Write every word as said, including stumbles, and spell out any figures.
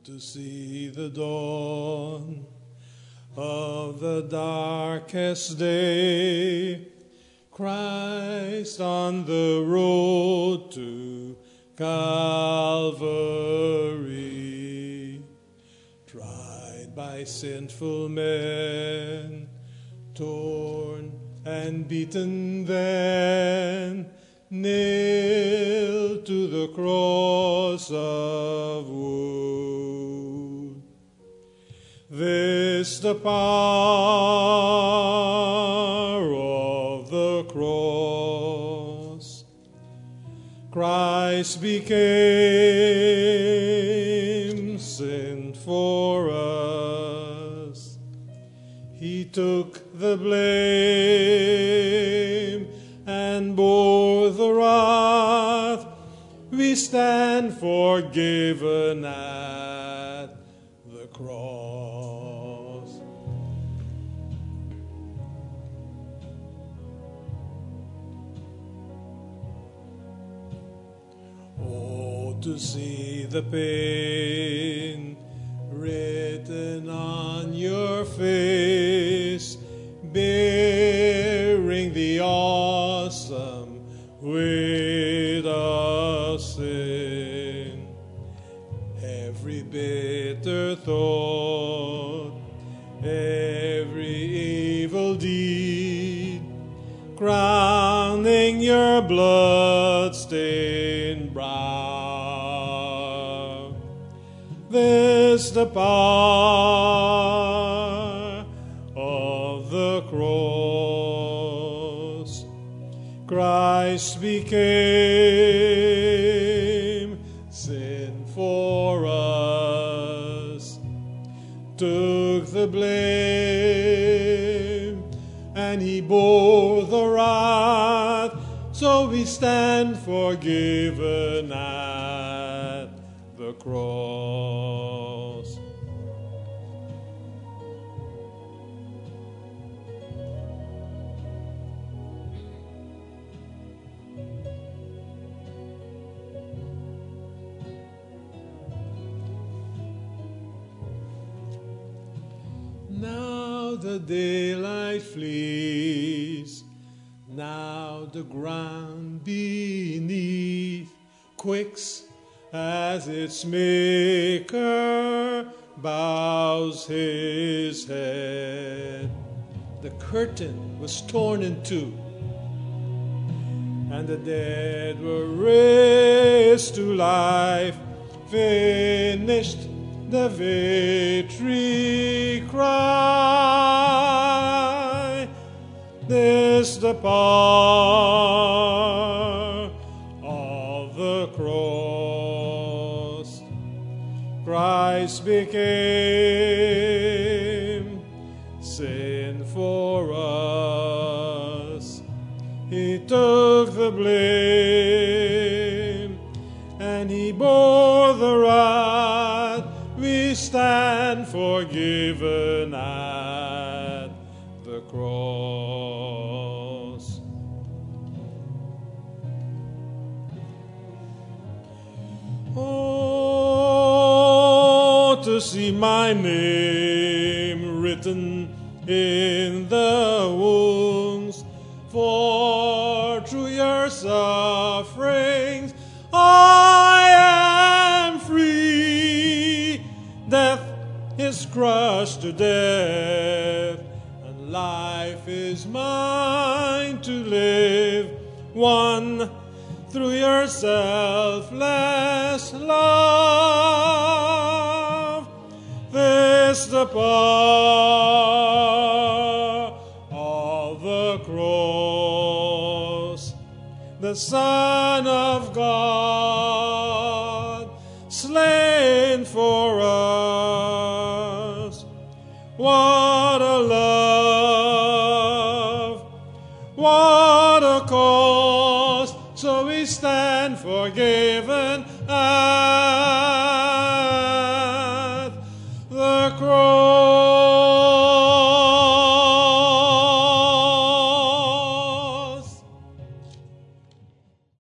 to see the dawn of the darkest day, Christ on the road to Calvary, tried by sinful men, torn and beaten then, nailed to the cross of wood. This the power of the cross. Christ became sin for us. He took the blame and bore the wrath. We stand forgiven at the cross. Oh, to see the pain written on your face, bearing the awesome weight of sin. Every bitter thought, every evil deed, crowning your blood-stained brow. This the power of the cross. Christ became sin for us, took the blame, and he bore the wrath, so we stand forgiven at the cross. Now the daylight flees, now the ground beneath quakes as its maker bows his head. The curtain was torn in two, and the dead were raised to life, finished the victory cry. This the power of the cross. Christ became sin for us. He took the blame and he bore the wrath. We stand forgiven at the cross. Oh, to see my name written in the wounds, for through your sufferings I am free. Death is crushed to death, and life is mine to live, won through your selfless love. This the power of the cross. The Son of God, slain for us. What a love, what a cause, so we stand forgiven. Ah,